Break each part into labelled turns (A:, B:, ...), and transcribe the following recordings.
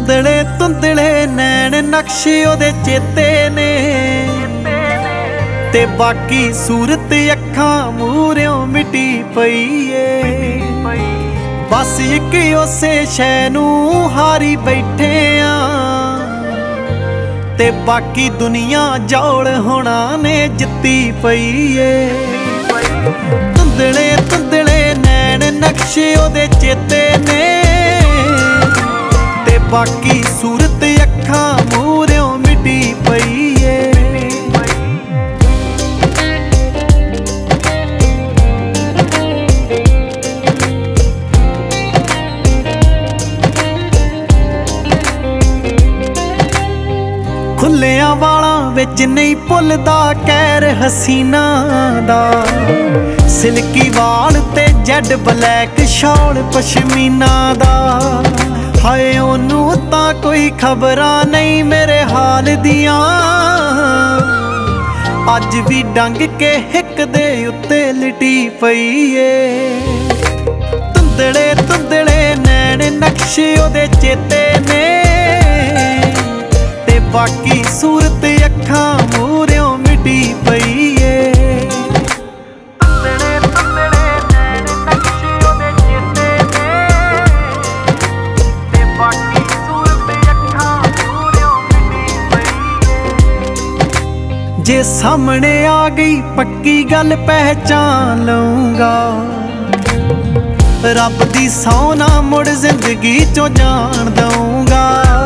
A: ਧੁੰਦਲੇ ਧੁੰਦਲੇ ਨੈਣ ਨਕਸ਼ੇ ਉਹਦੇ ਚੇਤੇ ਨੇ, ਤੇ ਬਾਕੀ ਸੂਰਤ ਅੱਖਾਂ ਮੂਹਰਿਓਂ ਮਿਟੀ ਪਈ ਏ। ਬਸ ਇੱਕ ਉਸੇ ਸ਼ੈ ਨੂੰ ਹਾਰੀ ਬੈਠੇ ਆ, ਤੇ ਬਾਕੀ ਦੁਨੀਆ ਜੌਲ ਹੋਣਾ ਨੇ ਜਿੱਤੀ ਪਈ ਏ। ਧੁੰਦਲੇ ਧੁੰਦਲੇ ਨੈਣ ਨਕਸ਼ੇ ਉਹਦੇ ਚੇਤੇ ਨੇ, ਤੇ ਬਾਕੀ ਸੂਰਤ ਅੱਖਾਂ ਮੂਹਰਿਓਂ ਮਿਟੀ ਪਈ ਏ। ਖੁੱਲਿਆਂ ਵਾਲਾਂ ਵਿੱਚ ਨਹੀਂ ਭੁੱਲਦਾ ਕਹਿਰ ਹਸੀਨਾ ਦਾ, ਸਿਲਕੀ ਵਾਲ ਤੇ ਜੈਡ ਬਲੈਕ ਸ਼ਾਲ ਪਸ਼ਮੀਨਾ ਦਾ। ਹਾਏ ਉਹਨੂੰ ਤਾਂ ਕੋਈ ਖਬਰਾਂ ਨਹੀਂ ਮੇਰੇ ਹਾਲ ਦੀਆਂ, ਅੱਜ ਵੀ ਡੰਗ ਕੇ ਹਿੱਕ ਦੇ ਉੱਤੇ ਲਿਟੀ ਪਈ ਏ। ਧੁੰਦਲੇ ਧੁੰਦਲੇ ਨੈਣ ਨਕਸ਼ੇ ਉਹਦੇ ਚੇਤੇ ਨੇ, ਤੇ ਬਾਕੀ ਸੂਰਤ ਅੱਖਾਂ ਮੂਹਰਿਓਂ ਮਿਟੀ ਪਈ ਏ। ਧੁੰਦਲੇ ਧੁੰਦਲੇ ਨੈਣ ਨਕਸ਼ੇ ਉਹਦੇ ਚੇਤੇ ਨੇ, ਤੇ ਬਾਕੀ ਸੂਰਤ ਅੱਖਾਂ ਮੂਹਰਿਓਂ ਮਿਟੀ ਪਈ ਏ। ਜੇ ਸਾਹਮਣੇ ਆ ਗਈ ਪੱਕੀ ਗੱਲ ਪਹਿਚਾਨ ਲਊਂਗਾ, ਰੱਬ ਦੀ ਸਹੁੰ ਨਾ ਮੁੜ ਜ਼ਿੰਦਗੀ ਚੋਂ ਜਾਣ ਦਊਂਗਾ।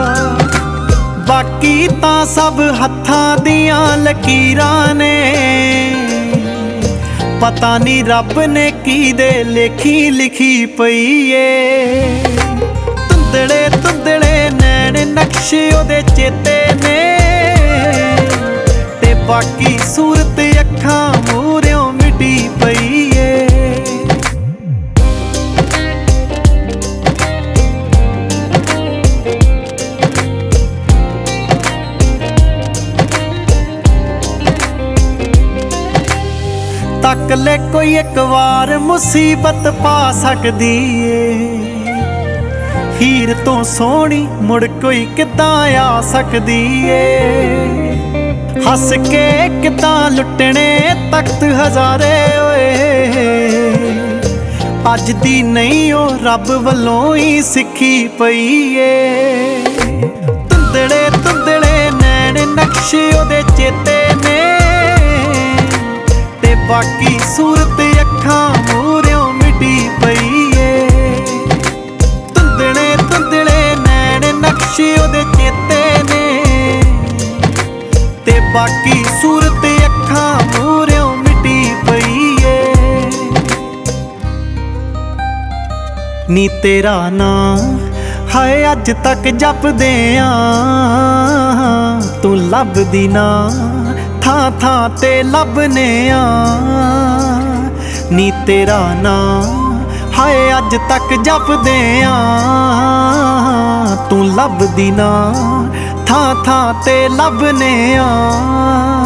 A: ਬਾਕੀ ਤਾਂ ਸਭ ਹੱਥਾਂ ਦੀਆਂ ਲਕੀਰਾਂ ਨੇ, ਪਤਾ ਨਹੀਂ ਰੱਬ ਨੇ ਕਿਹਦੇ ਲੇਖੀ ਲਿਖੀ ਪਈ ਏ। ਧੁੰਦਲੇ ਧੁੰਦਲੇ ਨੈਣ ਨਕਸ਼ੇ ਉਹਦੇ ਚੇਤੇ ਨੇ, ਤੇ ਬਾਕੀ ਸੂਰਤ ਅੱਖਾਂ ਮੂਹਰਿਓਂ ਮਿਟੀ ਪਈ ਏ। ਤੱਕ ਲੈ ਕੋਈ ਇੱਕ ਵਾਰ ਮੁਸੀਬਤ ਪਾ ਸਕਦੀ ਏ, ਹੀਰ ਤੋਂ ਸੋਹਣੀ ਮੁੜ ਕੋਈ ਕਿੱਦਾਂ ਆ ਸਕਦੀ ਏ। ਹੱਸ ਕੇ ਕਿੱਦਾਂ ਲੁੱਟਣੇ ਤਖਤ ਹਜ਼ਾਰੇ ਓਏ, ਅੱਜ ਦੀ ਨਹੀਂ ਉਹ ਰੱਬ ਵੱਲੋਂ ਹੀ ਸਿੱਖੀ ਪਈ ਏ। ਧੁੰਦਲੇ ਧੁੰਦਲੇ ਨੈਣ ਨਕਸ਼ੇ ਉਹਦੇ ਚੇਤੇ ਨੇ, ਤੇ ਬਾਕੀ ਸੂਰਤ ਅੱਖਾਂ ਮੂਹਰਿਓਂ ਮਿਟੀ ਪਈ ਏ। ਧੁੰਦਲੇ ਧੁੰਦਲੇ ਨੈਣ ਨਕਸ਼ੇ ਉਹਦੇ ਚੇਤੇ ਨੇ, ਤੇ ਬਾਕੀ ਸੂਰਤ ਅੱਖਾਂ ਮੂਹਰਿਓਂ ਮਿਟੀ ਪਈ ਏ। ਨੀ ਤੇਰਾ ਨਾਂ ਹਾਏ ਅੱਜ ਤੱਕ ਜਪਦੇ ਆਂ, ਤੂੰ ਲੱਭਦੀ ਨਾ ਥਾਂ ਥਾਂ ਤੇ ਲੱਭਨੇ ਆ। ਨੀ ਤੇਰਾ ਨਾਂ ਹਾਏ ਅੱਜ ਤੱਕ ਜਪਦੇ ਆਂ, ਤੂੰ ਲੱਭਦੀ ਨਾ ਥਾਂ ਥਾਂ ਤੇ ਲੱਭਨੇ ਆ।